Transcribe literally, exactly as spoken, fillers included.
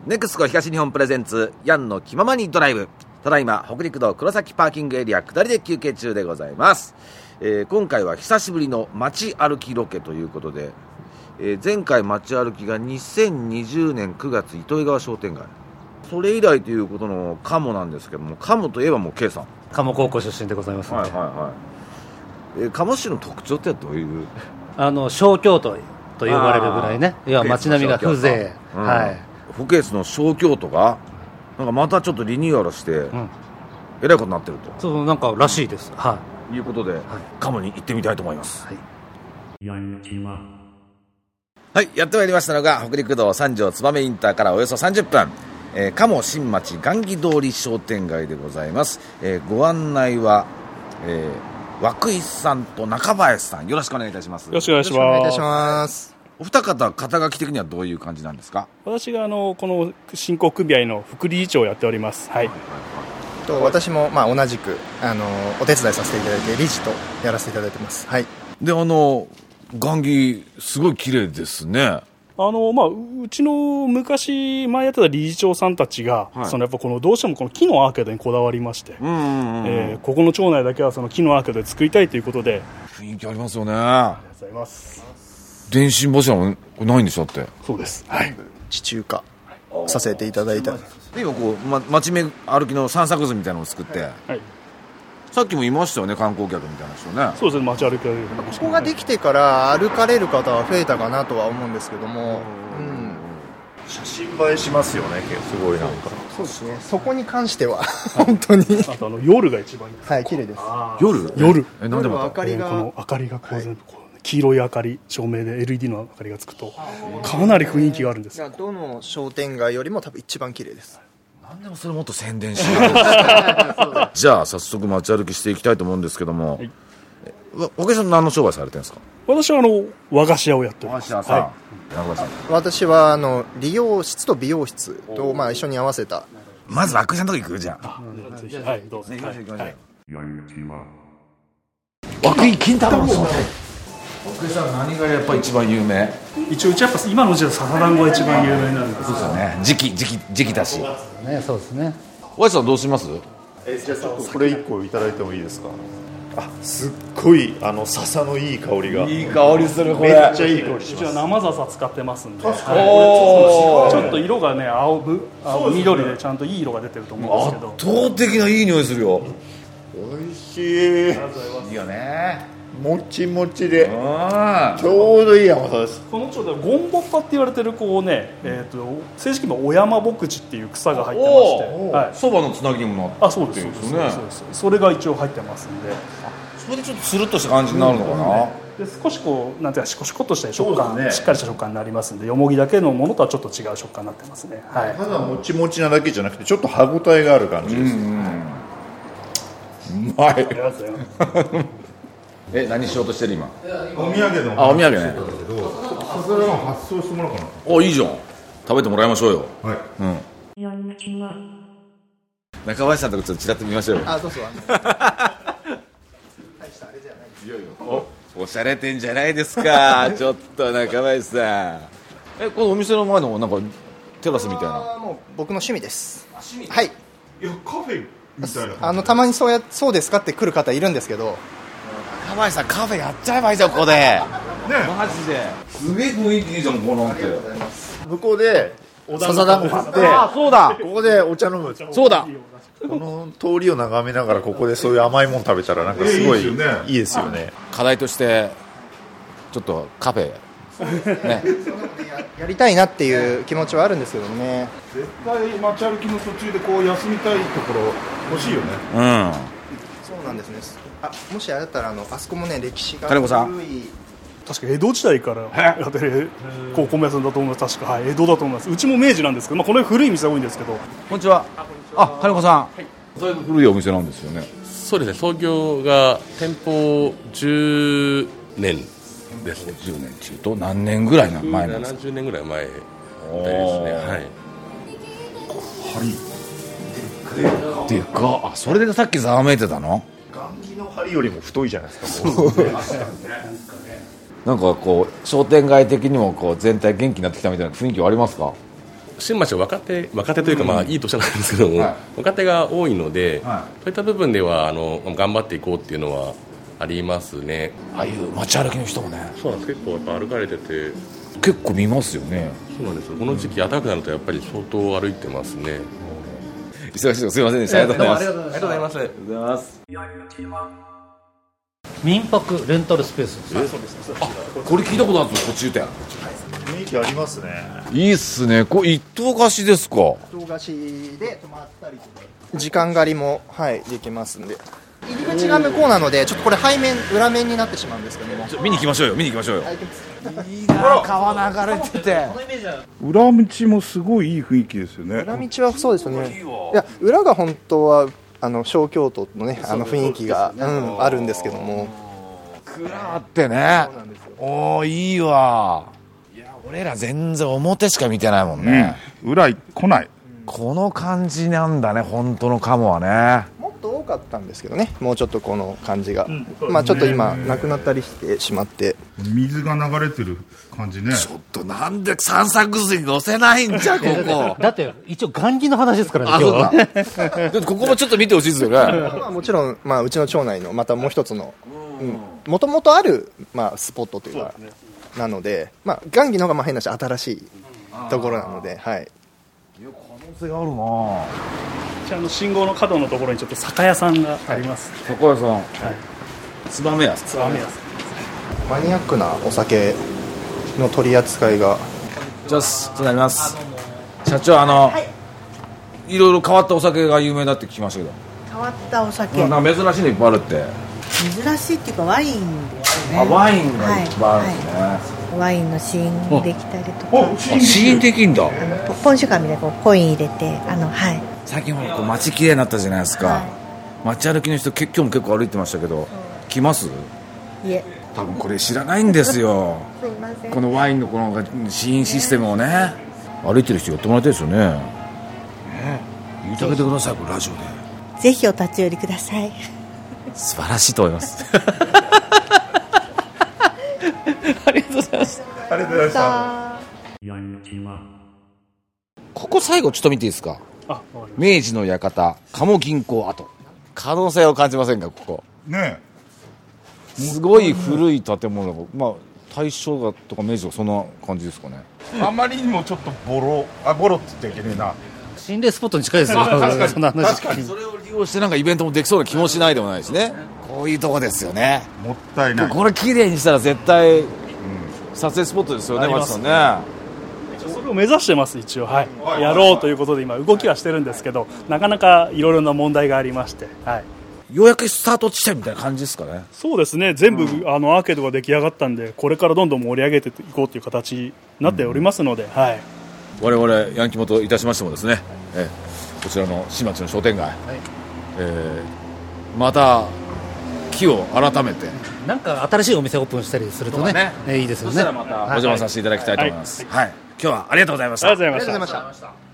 ネクスコ東日本プレゼンツヤンの気ままにドライブ。ただいま北陸道黒崎パーキングエリア下りで休憩中でございます。えー、今回は久しぶりの街歩きロケということで、えー、前回街歩きがにせんにじゅうねんくがつ糸魚川商店街、それ以来ということの鴨なんですけども、鴨といえばもう K さん鴨高校出身でございますので、 はいはいはい。えー、鴨市の特徴ってどういう？ あの小京都と呼ばれるぐらいね、いや街並みが風情、うん、はい、 フケースの小京都がなんかまたちょっとリニューアルして、うん、えらいことになってると、 そうなんからしいです、はい、 いうことで、はい、鴨に行ってみたいと思います。はい、はい、やってまいりましたのが北陸道三条燕インターからおよそさんじゅっぷん、えー、鴨新町雁木通り商店街でございます。えー、ご案内は、えー、涌井さんと中林さん、よろしくお願いいたします。 よろしくお願いします。よろしくお願いいたします。 お二方、肩書き的にはどういう感じなんですか？ 私があのこの振興組合の副理事長をやっております。はい。 と私もまあ同じくあのお手伝いさせていただいて理事とやらせていただいてます。はい。 で、あの雁木すごい綺麗ですね。 あのまあ、うちの昔前やってた理事長さんたちが、はい、そのやっぱこのどうしてもこの木のアーケードにこだわりまして、うんうんうん、えー、ここの町内だけはその木のアーケードで作りたいということで。 雰囲気ありますよね。 ありがとうございます。 電信柱もないんでしょって。 そうです、はい、 地中化させていただいた。 今こう、ま、街目歩きの散策図みたいなのを作って、はいはい、さっきもいましたよね、観光客みたいな人ね。 そうですね、街歩きはここができてから歩かれる方は増えたかなとは思うんですけども、うん、 写真映えしますよね、すごいなんか。 そうですね、そこに関しては本当にあとあの夜が一番いいです。 はい、綺麗です。 夜夜えなんでまた明かりが、 この明かりがこう全部こう、はい、黄色い明かり、照明で エルイーディー の明かりがつくとかなり雰囲気があるんです。 どの商店街よりも多分一番綺麗です。 なんでもそれもっと宣伝しないじゃあ早速街歩きしていきたいと思うんですけども、はい、お客さん何の商売されてるんですか？ 私はあの和菓子屋をやっております。 和菓子屋さん、はい、中林さん。 私はあの理容室と美容室とまあ一緒に合わせた。 まず涌井さんのとこ行くじゃん。 はいどうぞ。行きましょう行きましょう。涌井金太郎さん。涌井さん何がやっぱ一番有名？ 一応うちやっぱ今のうちは笹団子が一番有名なんです。 そうですよね。時期時期時期だし。 ね、そうですね。 和井さんどうします？ えじゃあちょっとこれ一個いただいてもいいですか？あ、すっごいあの笹のいい香りが。 いい香りするこれ。 めっちゃいい香りします。 うちは生笹使ってますんで。 確かに。 はい、ちょっと色がね青ぶ青緑でちゃんといい色が出てると思うんですけど。 圧倒的ないい匂いするよ。 美味しい。 いいよね。 もちもちでちょうどいい甘さです。 この町ではゴンボッパって言われてるこうね、えー、と正式にはお山牧地っていう草が入ってまして、 そば、はい、のつなぎにもなってる。 あ、そうですそうです、ね、そうです。それが一応入ってますんで、 それでちょっとスルッとした感じになるのかな、 うん、で少しこうなんていうかシコシコっとした食感、ね、しっかりした食感になりますんで、よもぎだけのものとはちょっと違う食感になってますね、はい、 ただもちもちなだけじゃなくてちょっと歯ごたえがある感じです、うんうん、 うまい。ありがとうございますえ、何しようとしてる今？ お土産の。 あ、お土産ね。 それを発送してもらおうかな。 お、いいじゃん。食べてもらいましょうよ。はい。うん。中林さんとこちょっとちらっと見ましょうよ。 あ、どうぞ。 お、おしゃれてんじゃないですか。ちょっと中林さん。え、このお店の前のなんかテラスみたいな。 もう僕の趣味です。はい。 いやカフェみたいな。 あのたまにそうやそうですかって来る方いるんですけど。 中林さんカフェやっちゃえばいいじゃんここで。ね、マジですげえ雰囲気いいじゃんここなんて。 向こうで笹団子買って、 あ、そうだ、 ここでお茶飲む。 そうだ、 この通りを眺めながらここでそういう甘いもの食べたらなんかすごいいいですよね。 課題としてちょっとカフェねやりたいなっていう気持ちはあるんですけどね。 絶対街歩きの途中でこう休みたいところ欲しいよね。 うん、 そうなんですね。あ、もしあれだったら あのあそこもね歴史が古い。 確か江戸時代からやってるこう米屋さんだと思います。確か、はい、江戸だと思います。うちも明治なんですけど、まあ、この古い店が多いんですけど。 こんにちは。あ、金子さん、はい、だいぶ古いお店なんですよね。 そうですね、創業が店舗じゅうねんですね。 じゅうねん中と何年ぐらい前なんですか？ ななじゅうねんぐらい前ですね。はい。 針でか。あ、それでさっきざわめいてたの？ 雁木の針よりも太いじゃないですか。 なんかこう商店街的にもこう全体元気になってきたみたいな雰囲気はありますか？ 新町は若手若手というか、まあいい年なんですけども、はい、若手が多いので、はい、そういった部分ではあの頑張っていこうっていうのはありますね。 ああいう街歩きの人もね、 そうなんです。結構やっぱ歩かれてて結構見ますよね。 そうなんですよ。この時期暖かくなるとやっぱり相当歩いてますね。 忙しいとすいませんでした。ありがとうございます。 ありがとうございます。ありがとうございます。 民泊レンタルスペースです。 え、そうです。あ、これ聞いたことあるんですよ。途中店。 雰囲気ありますね。 いいっすね。これ一棟貸しですか。 一棟貸しで泊まったりとか時間狩りも、はい、できますんで。入り口が向こうなのでちょっとこれ背面裏面になってしまうんですけども、 見に行きましょうよ。見に行きましょうよ。いいな、川流れてて。 裏道もすごいいい雰囲気ですよね。 裏道はそうですよね。いや、裏が本当はあの小京都のね、あの雰囲気が、うん、あるんですけども、 蔵あってね。おお、いいわ。いや、俺ら全然表しか見てないもんね、 うん、裏来ない。 この感じなんだね、本当の鴨はね。 もっと多かったんですけどね、もうちょっとこの感じが、うん、まあちょっと今なくなったりしてしまって、 水が流れてる感じね。 ちょっとなんで散策水乗せないんじゃここ。 だって一応雁木の話ですからね、今日は。 ここもちょっと見てほしいですよね。 まあもちろん、まあ、うちの町内のまたもう一つのもともとある、まあ、スポットというかなので、まあ、雁木の方がまあ変なし新しいところなので、はい、 いや可能性があるな。 じゃあの信号の角のところにちょっと酒屋さんがあります、 はい、酒屋さん、はい、つばめ屋つばめ屋マニアックなお酒の取り扱いがじゃあそうなります。社長、あの、はい、いろいろ変わったお酒が有名だって聞きましたけど。 変わったお酒、 なんか珍しいのいっぱいあるって。 珍しいっていうかワインですね。 あ、ワインがいっぱいあるんですね、はいはい、 ワインの試飲できたりとか。 試飲できんだ。あのポン酒缶みたいなこうコイン入れて、あの、はい、 最近はこう街きれいになったじゃないですか、はい、街歩きの人今日も結構歩いてましたけど、来ます？ いえ、 多分これ知らないんですよ。 すいません。 このワインのこの試飲システムをね、歩いてる人やってもらいたいですよね。ね、言ってあげてください、これラジオで。 ぜひお立ち寄りください。 素晴らしいと思いますありがとうございます。 ありがとうございました。 ここ最後ちょっと見ていいですか。あ、明治の館鴨銀行跡、可能性を感じませんか。ここねえ、すごい古い建物が、まあ大正とか明治とかそんな感じですかね。 あまりにもちょっとボロ、あ、ボロって言っちゃいけねえな。 心霊スポットに近いですよ。 確かにそんな話。 確かにそれを利用してなんかイベントもできそうな気もしないでもないですね。こういうとこですよね。 もったいない。 これ綺麗にしたら絶対、うん、撮影スポットですよね、松さんね。 それを目指してます一応、はいはい、やろうということで今動きはしてるんですけど、なかなかいろいろな問題がありまして、はい、 ようやくスタート地点みたいな感じですかね。 そうですね、全部、うん、あのアーケードが出来上がったんで、これからどんどん盛り上げていこうという形になっておりますので、うん、はい、 我々ヤンキモといたしましてもですね、えこちらの新町の商店街、はい、えー、また木を改めてなんか新しいお店オープンしたりすると ね, ね、えー、いいですよね。 そしたらまたお邪魔させていただきたいと思います、はいはいはい、今日はありがとうございました。 ありがとうございました。